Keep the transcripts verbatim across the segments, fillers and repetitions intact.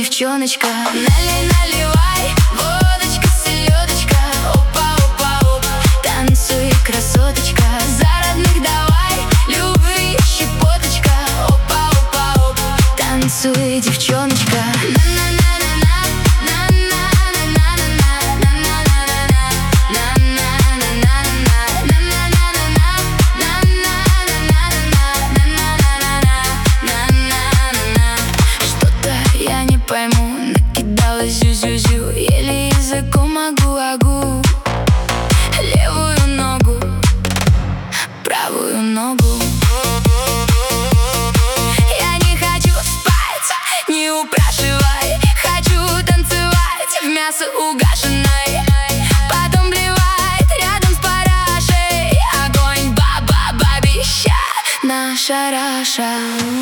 девчоночка. Налей, наливай, водочка, селедочка. Опа, опа, оп, танцуй, красоточка. За родных давай, любви, щепоточка. Опа, опа, оп, танцуй, девчоночка. Пойму, накидалась зю-зю-зю, еле языком агу-агу. Левую ногу, правую ногу. Я не хочу спать, не упрашивай. Хочу танцевать в мясо угашенной. Потом блевать рядом с парашей. Огонь, баба-бабища, наша Раша.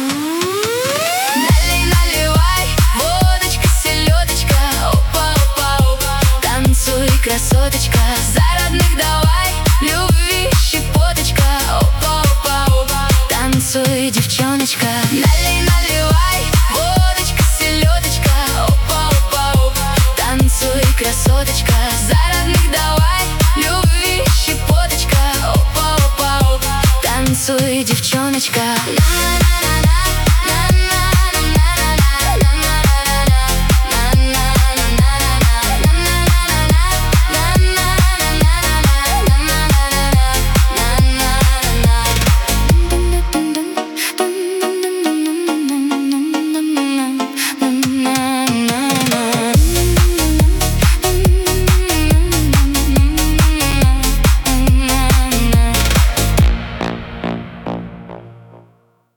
Красоточка, за родных давай, любви, щепоточка. Опа, опа, опа, танцуй, девчоночка. Налей,